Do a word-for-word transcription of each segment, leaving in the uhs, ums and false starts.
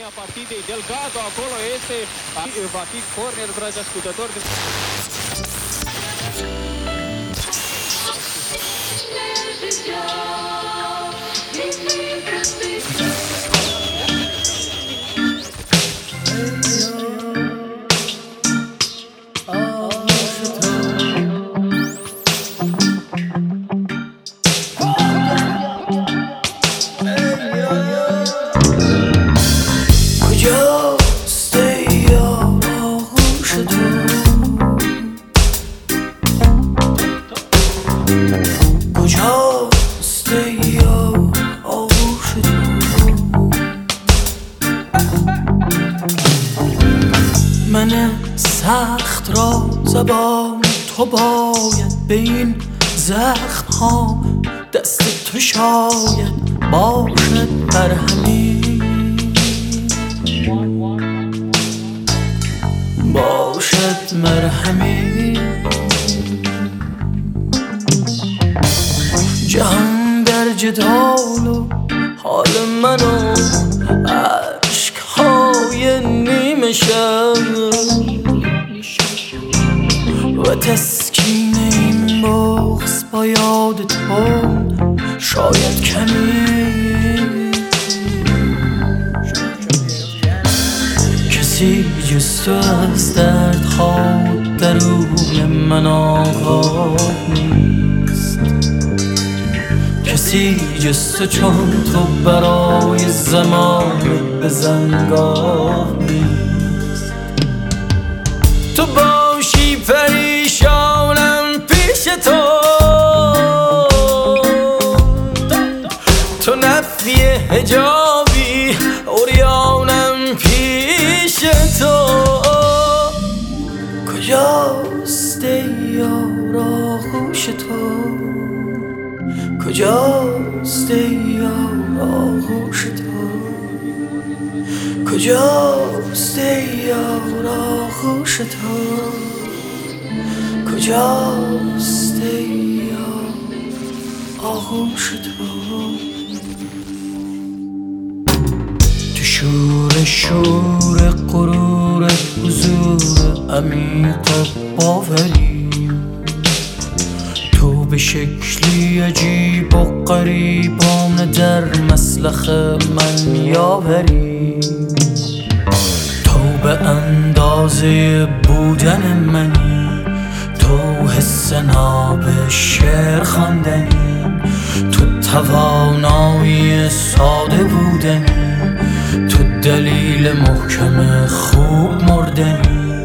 a partidei Delgado, acolo este, va fi corner, dragi ascultători. من سخت را زبان تو باید به این زخم ها دست تو شاید باشد مرهمی باشد مرهمی جهان در جدال و حال منو عشق های نیمه شب و تسکین این بغض با یاد تو شاید کمی کسی جز تو از دردها درون من آگاه نیست کسی جز تو چون تو برای زمان بزنگاه نیست تو باشی پریشانم پیش تو تو نفی حجابی عریانم پیش تو کجاست ای یار آغوش تو کجاست ای یار آغوش تو کجاست ای یار آغوش تو کجاست ای یار آغوش تو تو شور شور غرور حضور عمیق باوری تو به شکلی عجیب و غریبانه در مسلخ من یاوری تو به اندازه بودن منی تو حس ناب شعر خواندنی تو توانایی ساده بودنی تو دلیل محکم خوب مردنی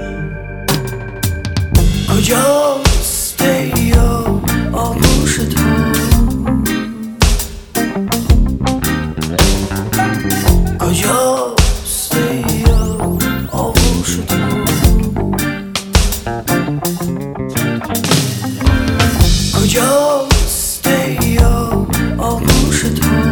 کجاست ای یار آغوش تو کجاست ای یار آغوش تو کجاست ای یار آغوش تو